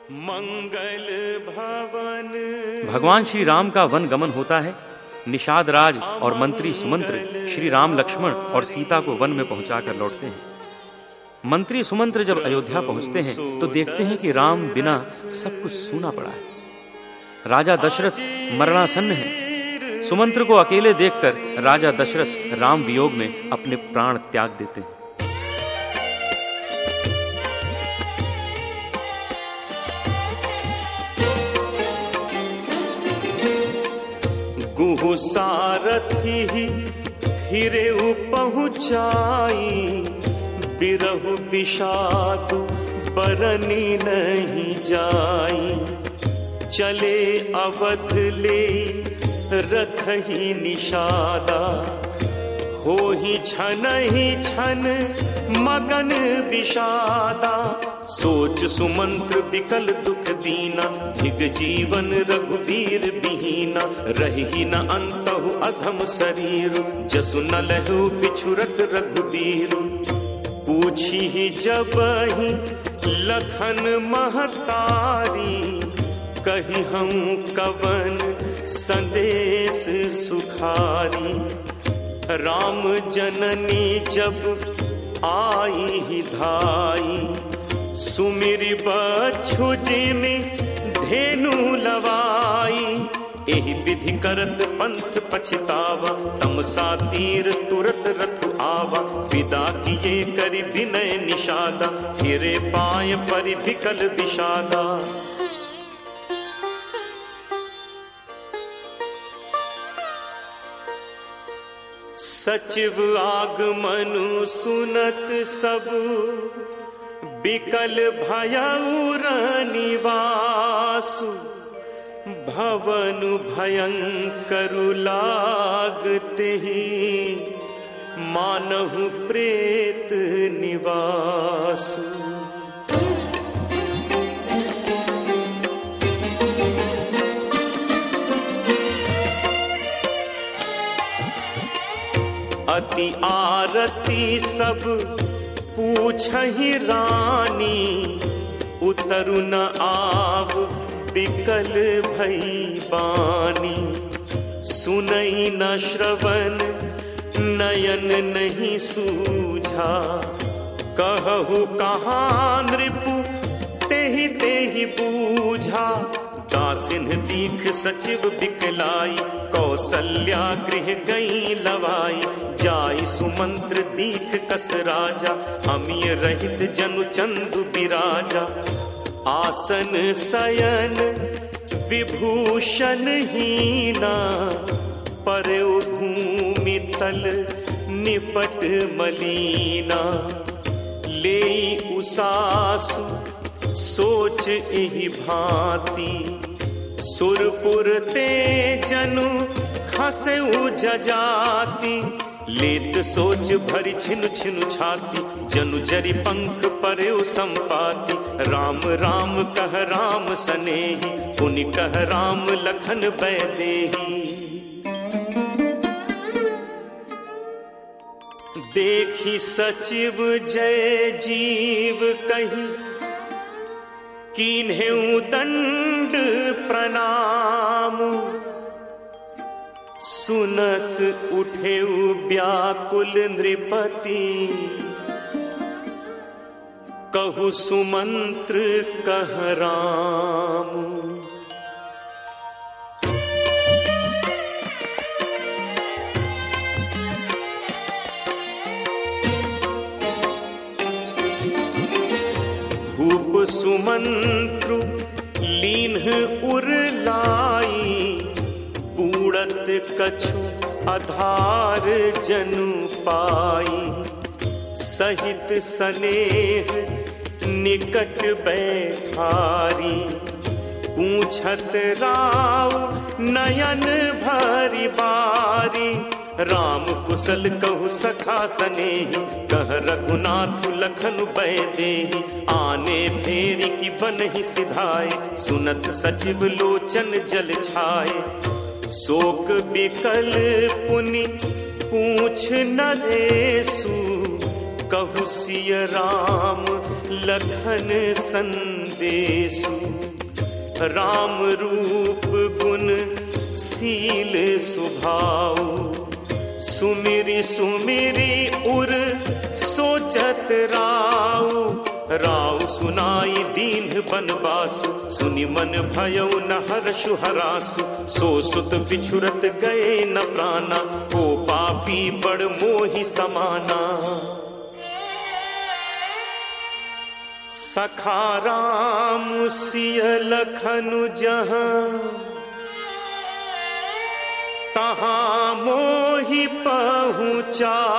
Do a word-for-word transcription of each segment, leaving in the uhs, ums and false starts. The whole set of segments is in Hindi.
मंगल भवन। भगवान श्री राम का वन गमन होता है। निषाद राज और मंत्री सुमंत्र श्री राम, लक्ष्मण और सीता को वन में पहुंचाकर लौटते हैं। मंत्री सुमंत्र जब अयोध्या पहुंचते हैं तो देखते हैं कि राम बिना सब कुछ सूना पड़ा है। राजा दशरथ मरणासन्न है। सुमंत्र को अकेले देखकर राजा दशरथ राम वियोग में अपने प्राण त्याग देते हैं। गुहु सारथी फिरे पहुँचाई, बिरहु विषाद बरनी नहीं जाई। चले अवध ले रथ ही निषादा, हो ही छन ही छन मगन विषादा। सोच सुमंत्र विकल दुख दीना, धिग जीवन रघुवीर बिहीना। रही न अंतहु अधम शरीर, जसु न लहु पिछुरत रघुवीर। पूछी ही जब ही लखन महतारी, कही हम कवन संदेश सुखारी। राम जननी जब आई ही धाई, सुमिरि बच्छु जिमि धेनु लवाई। एहि विधि करत पंथ पछतावा, तमसा तीर तुरत रथ आवा। विदा किए करि विनय निषादा, फिरे पाय परि विकल विषादा। सचिव आगमनु सुनत सब, बिकल भयउ निवासु। भवनु भयंकरु लागते ही, मानहु प्रेत निवासु। अति आरती सब पूछहि रानी, उतरु न आव बिकल भई बानी। सुनई न श्रवण नयन नहीं सूझा, कहु कहाँ नृपु तेहि तेहि बूझा। दासिन दीख सचिव बिकलाई, कौसल्या गृह गई लवाई। जाई सुमंत्र दीख कस राजा, अमिय रहित जनु चंदु बिराजा। आसन शयन विभूषण हीना, परउ भूमि तल निपट मलीना। लेई उसासु सोच एहि भांति, सुरपुर ते जनु खसउ जजाति। लेत सोच भरि छिनु छिनु छाती, जनु जरि पंख परयो संपाति। राम राम कह राम सनेही, पुनि कह राम लखन बैदेही। देखी सचिव जय जीव कही, कीन्हेउ दंड प्रणाम। सुनत उठेउ व्याकुल नृपति, कहु सुमंत्र कह राम। भूप सुमंत्रु लीन्ह उरलाई, बूढ़त कछु आधार जनु पाई। सहित स्नेह निकट बैठारी, पूछत राव नयन भरि बारी। राम कुशल कहु सखा सनेही, कह रघुनाथ लखन बैदेही। आने फेरी की बनहि सिधाए, सुनत सचिव लोचन जल छाए। शोक बिकल पुनि पूछ नरेसु, कहु सिय राम लखन संदेसु। राम रूप गुण सील सुभाऊ, सुमिरी सुमिरी उर सोचत राऊ, राव सुनाई दीन बनवासु, सुनि मन भयउ न हर्षु हरासु, सो सुत बिछुरत गए न प्राणा, को पापी बड़ मोहि समाना। सखा राम सिय लखनु जहाँ, तहाँ मोहि पहुँचाऊ,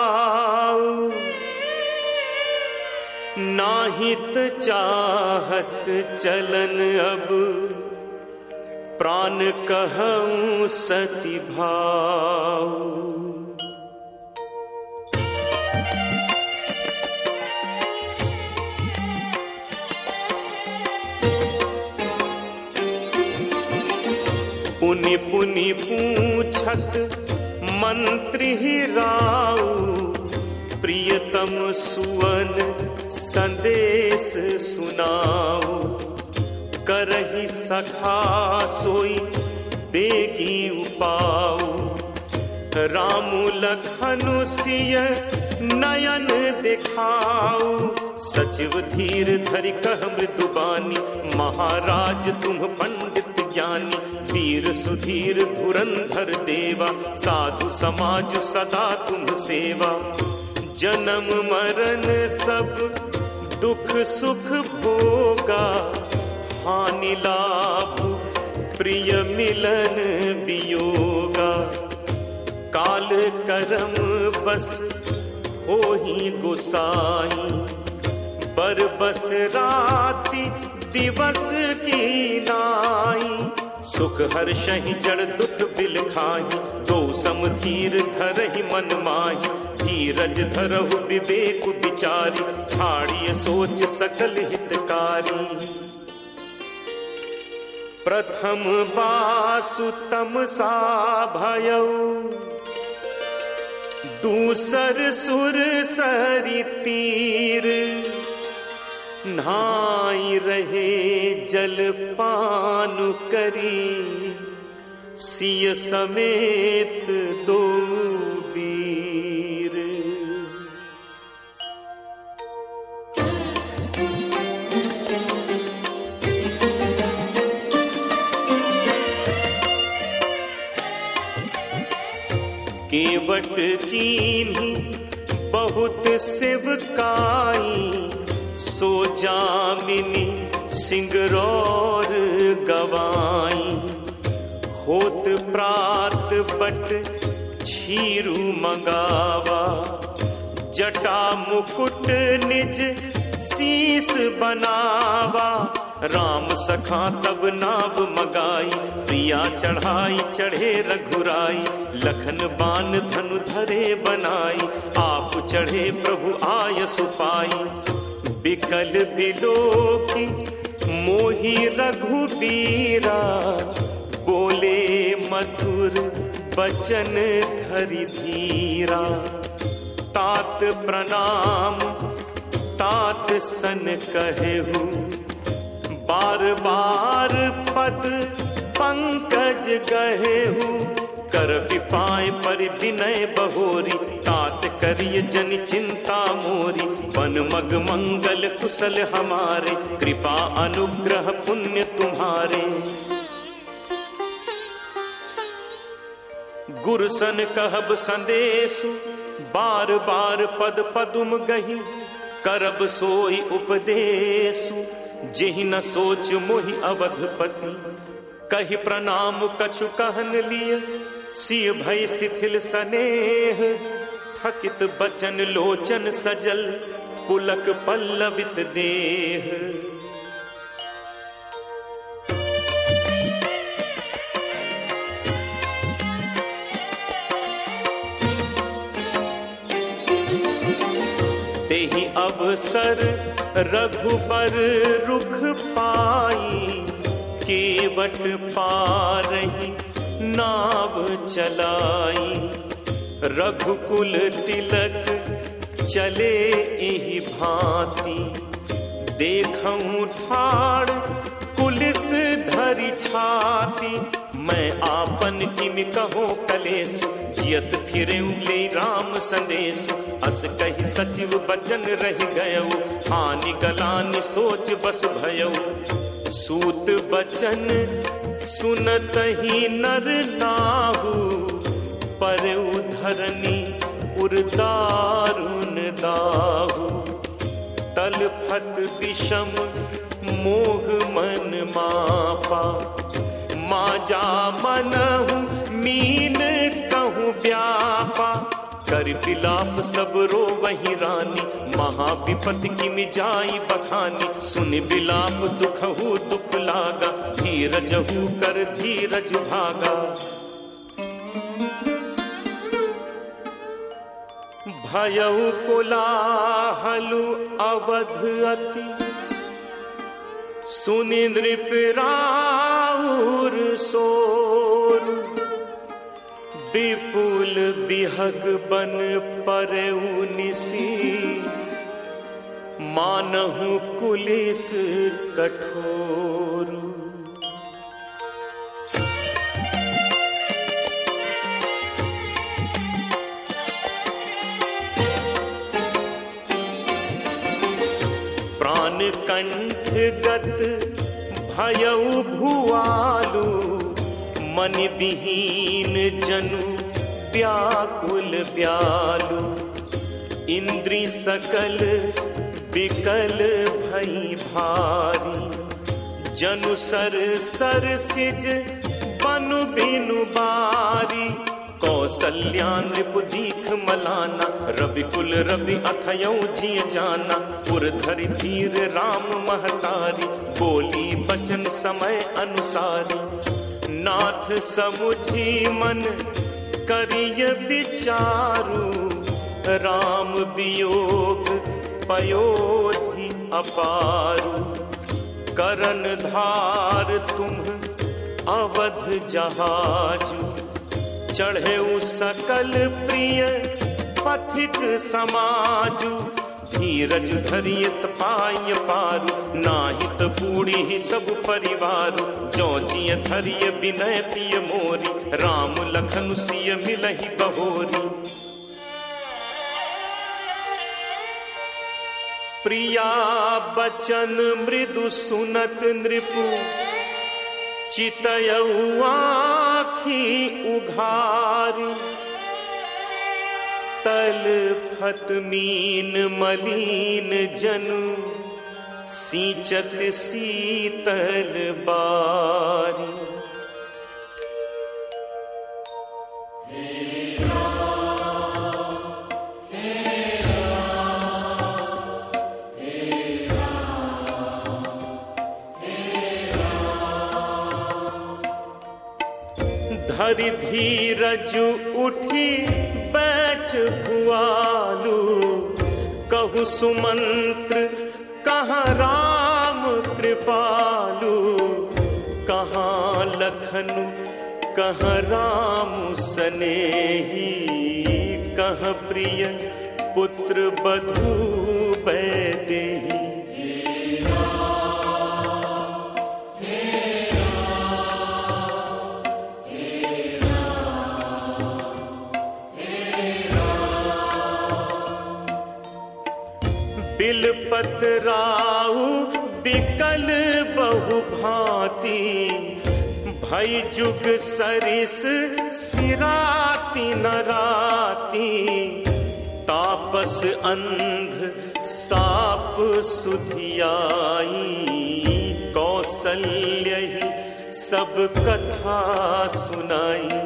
नाहित चाहत चलन अब, प्राण कहूँ सति भाऊ। पुनि पुनि पूछत मंत्री राऊ, प्रियतम सुवन संदेश सुनाऊ, करहि सखा सोई बेगी उपाऊ, रामु लखनु सिय नयन दिखाऊ, सचिव धीर धरि कह मृदुबानी, महाराज तुम पंडित ज्ञानी, वीर सुधीर धुरंधर देवा, साधु समाज सदा तुम सेवा, जन्म मरण सब दुख सुख भोगा, हानि लाभ प्रिय मिलन वियोगा, काल करम बस होहि गोसाई, बरबस राति दिवस की नाई, सुख हर्षहि जड़ दुख बिल खाहि, दो सम धीर धरहि मन माहि, धीरज धरहु विवेक विचारी, छाड़िय सोच सकल हितकारी। प्रथम बासु तमसा भयउ, दूसर सुर सरि तीर, नहाई रहे जल पानु करी, सिय समेत दो वीर। केवट कीन्ही बहुत सेवकाई, सो जामिनी सिंगरौर गवाई, होत प्रात बट छीरू मंगावा, जटा मुकुट निज शीस बनावा, राम सखा तब नाव मगाई, प्रिया चढ़ाई चढ़े रघुराई, लखन बान धनु धरे बनाई, आप चढ़े प्रभु आय सुपाई, बिकल बिलोकी मोहि रघुबीरा, बोले मधुर बचन धरि धीरा, तात प्रणाम तात सन कहेहु, बार बार पद पंकज गहेहु, कर विपाय पर विनय बहोरी, तात करिय जन चिंता मोरी, वन मग मंगल कुशल हमारे, कृपा अनुग्रह पुण्य तुम्हारे। गुरसन कहब संदेशु, बार बार पद पदुम गही, करब सोई उपदेशु, जेहि न सोच मोहि अवधपति, कहि प्रणाम कछु कहन लिय, सिय भय शिथिल सनेह, थकित बचन लोचन सजल, पुलक पल्लवित देह। तेहि अवसर रघुबर रुख पाई, केवट पारहि नाव चलाई, रघुकुल तिलक चले एहि भांति, देखऊं ठाड़ कुल पुलिस धरी छाती, मैं आपन किम कहो कलेस, जियत फिरे ले राम संदेश, अस कही सचिव बचन रह गयो, हानि गलानि सोच बस भयो। सूत बचन सुनत ही नर नाहु, पर उधरनी उर्दारुन दाहु, तलफत विषम मोह मन मापा, माजा मनहु मीन कहूँ व्यापा, कर विलाप सब रो वही रानी, महाविपत की मिजाई बखानी, सुन विलाप दुखहु दुख लागा, धीरजहु कर धीरज भागा। भयउ कोलाहलु अवध अति, सुनि नृप राउर सोर, विपुल बिहग बन परउ निसी, मानहु कुलिस कठोर। प्राण कंठ गत भयउ भुआलु, मन विहीन जनु व्याकुल ब्यालु, इंद्री सकल विकल भई भारी, जनु सर सर सिज बनु बिनु बारी, कौसल्या नृप दीख मलाना, रवि कुल रवि अथयौ जिय जाना, पुर धरि धीर राम महतारी, बोली बचन समय अनुसारी, नाथ समुझी मन करिय विचारु, राम वियोग पयोधि अपारु, करन धार तुम अवध जहाजु, चढ़े सकल प्रिय पथिक समाजु, धीरज धरियत पाय पारु, नाहित बूढ़ी ही सब परिवारु, जो जिय धरिय विनय पिय मोरी, राम लखन सिय मिलहि बहोरी। प्रिया बचन मृदु सुनत नृपु, चितयउ आँखि उघारी, तलफत मीन मलीन जनु, सींचत शीतल बारी। धरि धीरज उठी बैठ भुआलु, कहु सुमंत्र कहाँ राम कृपालु, कहाँ लखनु कहाँ राम सनेही, कहाँ प्रिय पुत्र बधू बैदेही। बिलपत राउ बिकल बहु भांति, भई जुग सरिस सिराती नराती, तापस अंध साप सुधियाई, कौसल्य ही सब कथा सुनाई।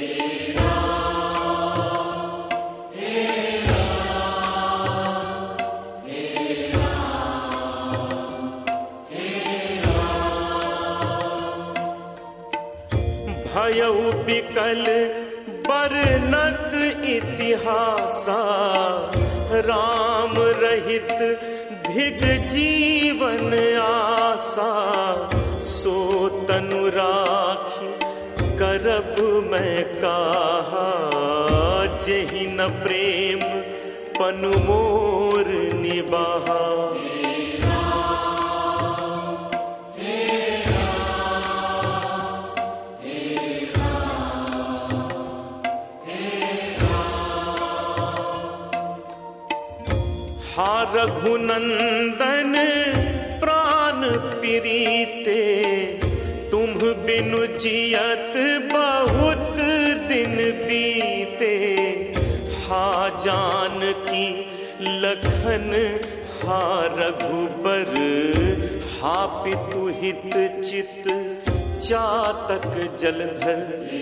भयउ बिकल बरनत इतिहासा, राम रहित धिग जीवन आसा, सो तनु राखी करब मैं काहा, जेहि न प्रेम पनु मोर निबाहा। हा रघुनंदन प्राण प्रीते, तुम बिनु जियत बहुत दिन बीते। हा जानकी लखन हा रघुबर, हा पितु हित चित चातक जलधर।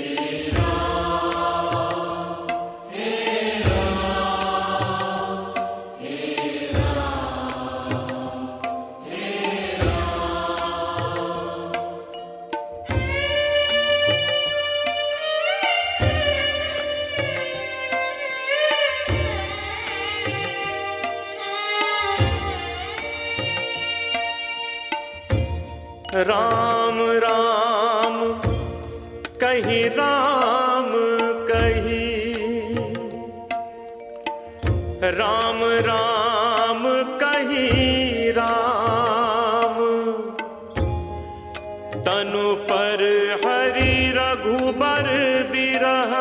राम राम कही राम कही, राम राम कही राम। तनु पर हरि रघुबर बिरह,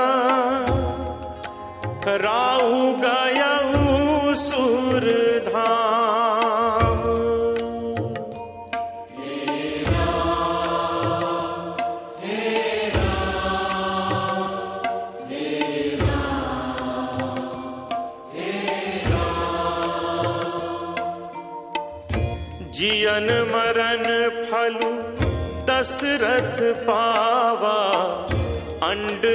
राहु गयउ सुर धाम। जियन मरण फलु दशरथ पावा, अंड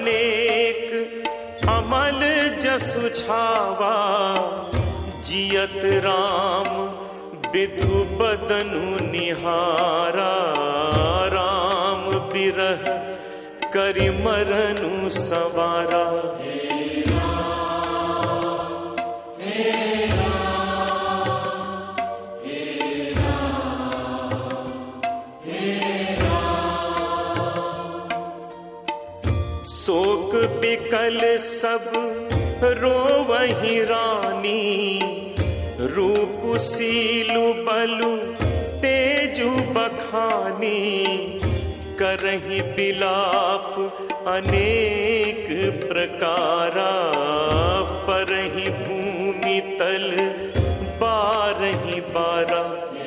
अनेक अमल जसु छावा। जियत राम विधु बदनु निहारा, राम बिरह करि मरनु सवारा। शोक बिकल सब रोवहि रानी, रूप सीलु बलु तेजु बखानी। करहि बिलाप अनेक प्रकारा, परहि भूमि तल बारहि बारा।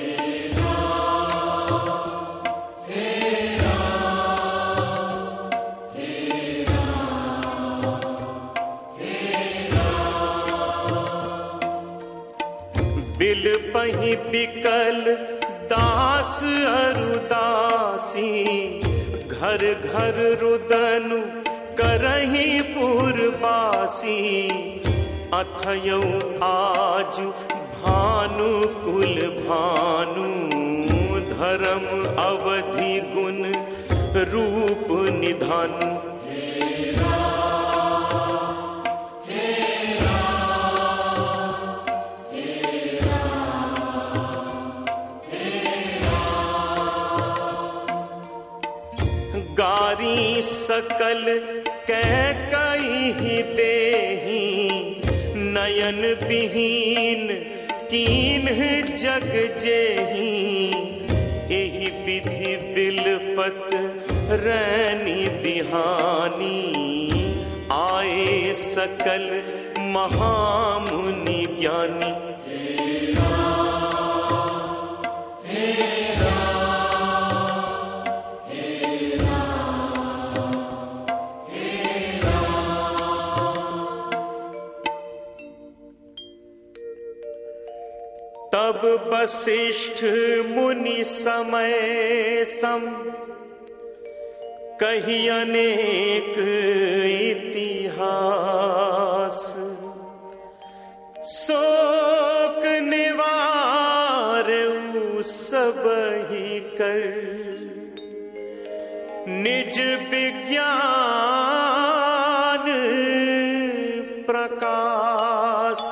बिल पहि बिकल दास अरुदासी, घर घर रुदनु करहि पुरबासी। अथयौ आजु भानु कुल भानु, धर्म अवधि गुण रूप निधानु। गारी सकल कैकई देहि, नयन विहीन कीन्ह जग जेहि। एहि विधि बिलपत रैनी बिहानी, आए सकल महामुनि ज्ञानी। तब वशिष्ठ मुनि समय सम, कही अनेक इतिहास। शोक निवारउ सबहि कर, निज विज्ञान प्रकाश।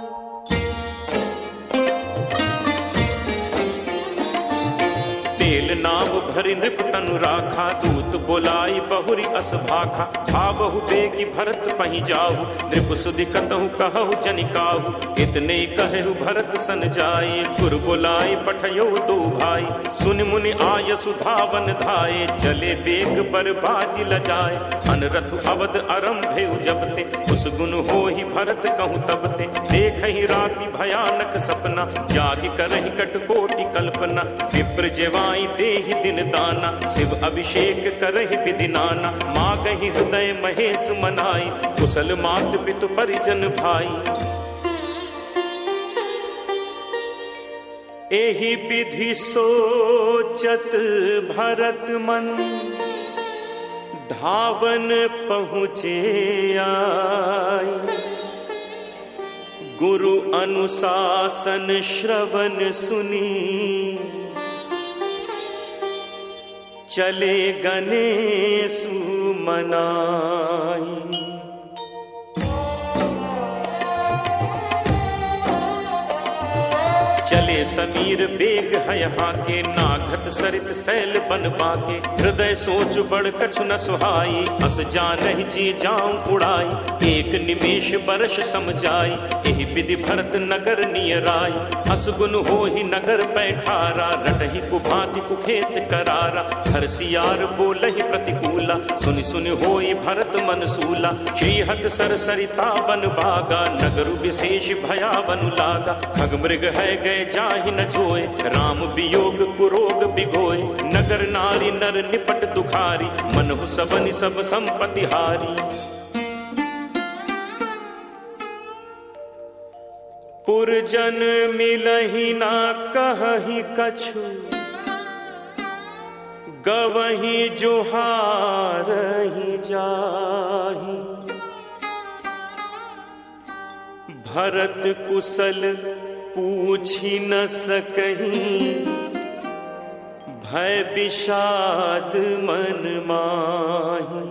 तेल नाम भरि नृप तनु राखा, दूत बोलाई बहुरी अस भाखा। भावहु बेगी भरत पहि जाहु, नृप सुधि कतहु कहु जनिकाहु। इतने कहु भरत सन जाए, गुर बोलाई पठयो दो भाई। सुन मुनि आय सुधावन धाये, चले बेग पर बाजी लजाए। अनरथु अवध आरंभे जबते, उस गुण हो ही भरत कहूँ तबते। देख ही राति भयानक सपना, जागि करहि कटकोटि कल्पना। विप्र जेवाई देहि दिन दाना, शिव अभिषेक करहि विधि नाना। मागहि हृदय महेश मनाई, कुशल मात पितु परिजन भाई। एहि विधि सोचत भरत मन, धावन पहुँचे आई। गुरु अनुशासन श्रवण सुनी, चले गणेशु मनाई। चले समीर बेग है यहाँ के, नाघत सरित सैल बन बाके। हृदय सोच बड़ कछु न सुहाई, अस जानहि जी जाऊं उड़ाई। एक निमेष बरस समझाई, एहि विधि भरत नगर नियराई। अस गुण हो ही नगर पैठारा, रटहि कुभाति कुखेत करारा। हर सियार बोलहि प्रतिकूला, सुनि सुनि होई भरत मन सूला। श्रीहत सर सरिता बन बागा, नगर विशेष भयावन लागा। खग मृग है गए जाहि न जोए, राम वियोग कुरोग बिगोए। नगर नारी नर निपट दुखारी, मनहु सबनि सब संपत्ति हारी। पुरजन मिलहि ना कहहि कछु, गवहि जोहारहि जाहि। भरत कुशल पूछी न सकहीं, भय विषाद मन माही।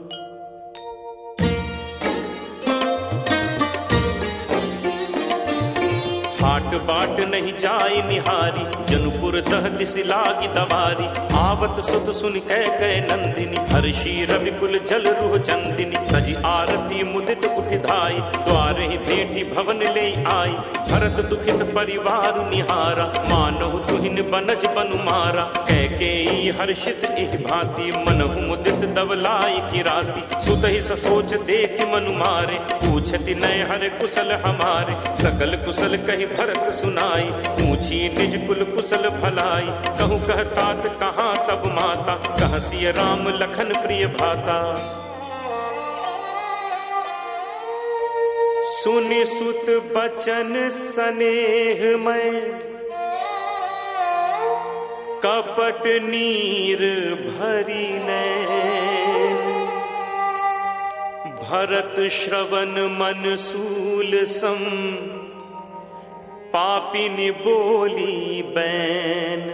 हाट बाट नहीं जाय निहारी, जनुपुर दह दिस लागी दवारी। आवत सुत सुन कै कै नंदिनी, हर्षी रवि कुल जल रुह चंदिनी। सजी आरती मुदित उठ धाई, द्वारे ही भेटी भवन ले आई। भरत दुखित परिवार निहारा, मानहु तुहिन बनज बनु मारा। कैकेयी हर्षित एहि भांति, मनहु मुदित दवलाई किराती। सुत ही ससोच देख मनु मारे, पूछति नय हर कुशल हमारे। सकल कुशल कहि भरत सुनाई, पूछी निज कुल कुशल भलाई। कहूँ कहतात कहाँ सब माता, कहाँ सिय राम लखन प्रिय भाता। सुनि सुत बचन स्नेह में, कपट नीर भरी नैन। भरत श्रवण मन सूल सम, पापिनी बोली बैन।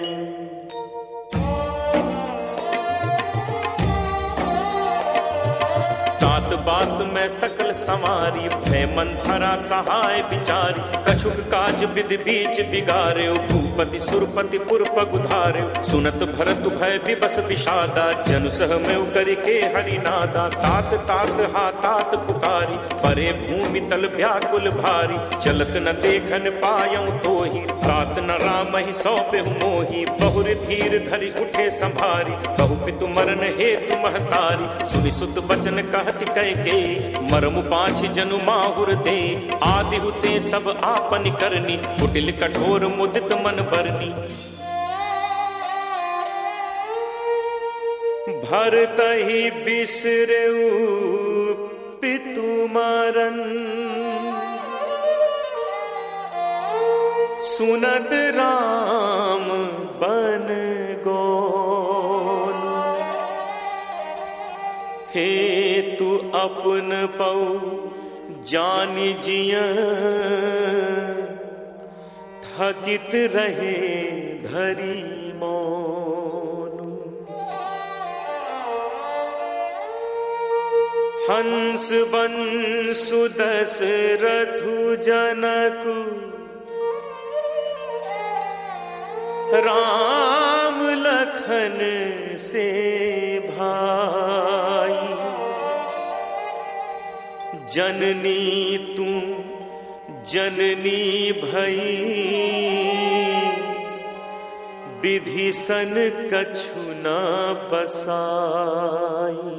तात बात में सकल संवारी, भय मंथरा सहाय विचारी। कछुक काज विधि बीच बिगारे, भूपति सुरपति पुर पगुधारे। सुनत भरत भय विबस विषादा, जनु सह में करके हरिनादा। तात तात हा तात पुकारी, परे भूमि तल व्याकुल भारी। चलत न देखन पायऊ तोहि, तात न राम ही सौंपे मोहि। बहुर धीर धरि उठे संभारी, बहु पितु मरन हेतु महतारी। सुनि सुत बचन कहत कैके, मरमु पाछ जनु माहुर दे। आदि हुते सब आपन करनी, कुटिल कठोर मुदित मन बरनी। भरतहि बिसरेउ पितु मरन, सुनत राम बन गोन। हे तू अपन पौ जान जिया, थकित रहे धरी मौन। हंस बंसु दशरथु जनकु, राम लखन तन से भाई, जननी तू जननी भई, विधि सन कछु न बसाई।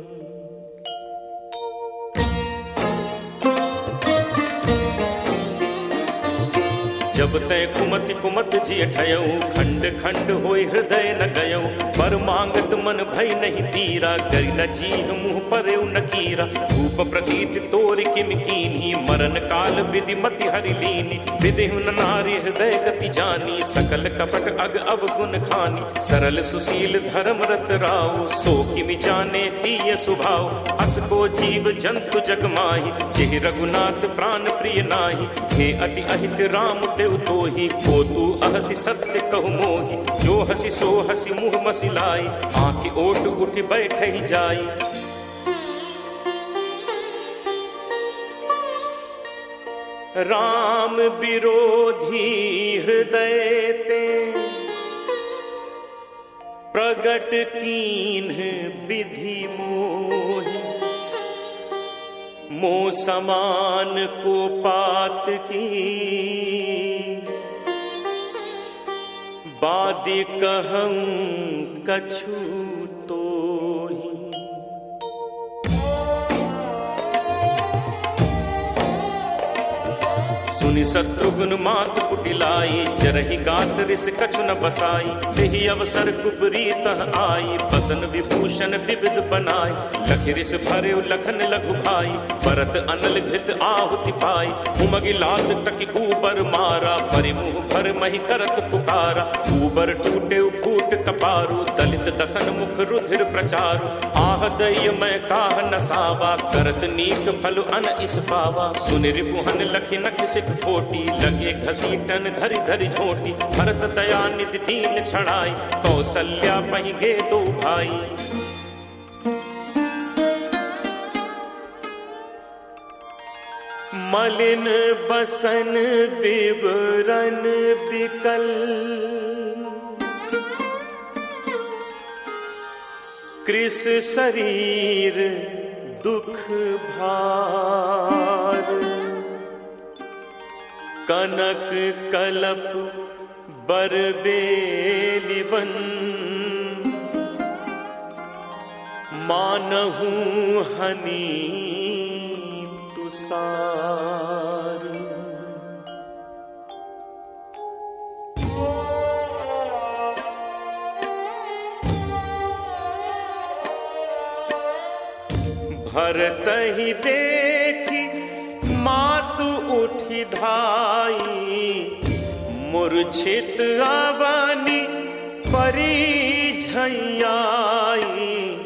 जब तय कुमति कुमत जिय ठयऊ, खंड खंड होय हृदय न गयऊ। पर मांगत मन भय नहीं तीरा, करि न जीह मुँह परेउ न कीरा। रूप प्रतीत तोर किम कीन्ही, मरण काल विधि मति हरि लीनी। विधिहु न नारी हृदय गति जानी, सकल कपट अग अवगुण खानी। सरल सुशील धर्म रत राव, सो किमि जाने तीय सुभाव। अस को जीव जंतु जग माहि, जेहि रघुनाथ प्राण प्रिय नाही। हे अति अहित राम ते तो ही, को तू अहसी सत्य कहु मोहि। जो हसी सो हसी मुँह मसिलाई, आँखि ओट उठ बैठ ही जाई। राम विरोधी हृदय ते, प्रगट कीन्ह विधि मोहि। मोह समान को पात की, बादि कहूं कछु तोहि। सुनि शत्रुघ्न मात कुटिलाई, जरहि गात रिस कछु न बसाई। तेहि अवसर कुबरी तह आई, बसन विभूषण विविध बनाई। लखि रिस भरे लखन लघु भाई, भरत अनल घृत आहुति पाई। उमगि लात टकि ऊबर मारा, परिमुह भर महि करत पुकारा। ऊबर टूटे फूट कपारु, दलित दसन मुख रुधिर प्रचारु। आह दैय मैं काह न सावा, करत नीक फल अन इस पावा। सुनि रिपुहन लखि नख सिख खोटी, लगे घसीटन धरि धरि झोटी। भरत दया निधि दीन छड़ाई, कौसल्या पहि गे दो भाई। मलिन बसन विवरण बिकल, कृस शरीर दुख भार। कनक कलप बरबेलिवन, मानहु हनी तुसार। भरत ही देखी मातु उठी धाई। मूर्छित अवनी परी झैयाई।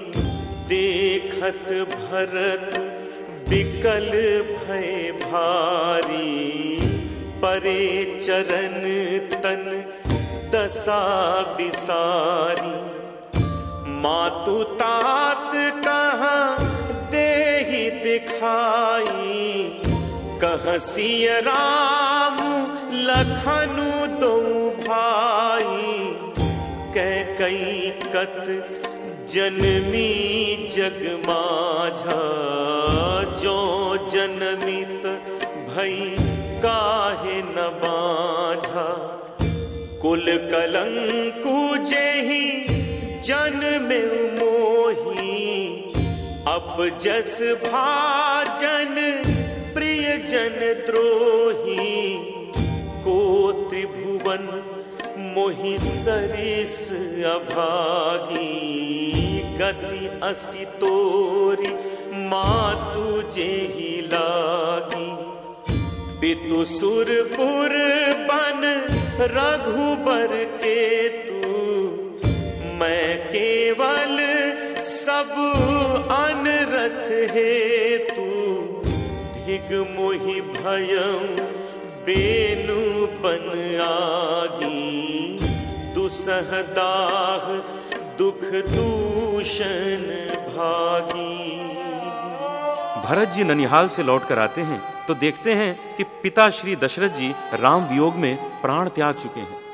देखत भरत बिकल भय भारी। परे चरण तन दशा बिसारी। मातु तात कहाँ देहि दिखाई। कह सिय राम लखनु दो भाई। कैकई कत जनमी जग माझा। जो जनमित भई काहे न बाझा। कुल कलंकु जेहि जन्मे मोही। अब जस भाजन प्रिय जन द्रोही। को त्रिभुवन मोहि सरिस अभागी। गति असि तोरी मातु जेहि लागी। पितु सुरपुर बन रघुबर के तू। मैं केवल सब अनरथ हेतु। धिग मोहि भयं बेनु बन आगी। दुसह दाह दुख दूषण भागी। भरत जी ननिहाल से लौटकर आते हैं तो देखते हैं कि पिता श्री दशरथ जी राम वियोग में प्राण त्याग चुके हैं।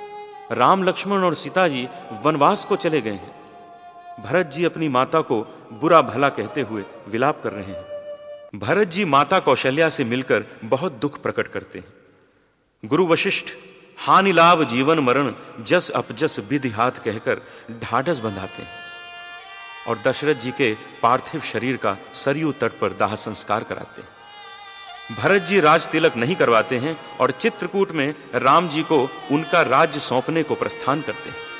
राम लक्ष्मण और सीता जी वनवास को चले गए हैं। भरत जी अपनी माता को बुरा भला कहते हुए विलाप कर रहे हैं। भरत जी माता कौशल्या से मिलकर बहुत दुख प्रकट करते हैं। गुरु वशिष्ठ हानि लाभ जीवन मरण जस अपजस विधि हाथ कहकर ढाढ़स बंधाते हैं और दशरथ जी के पार्थिव शरीर का सरयू तट पर दाह संस्कार कराते हैं। भरत जी राज तिलक नहीं करवाते हैं और चित्रकूट में राम जी को उनका राज्य सौंपने को प्रस्थान करते हैं।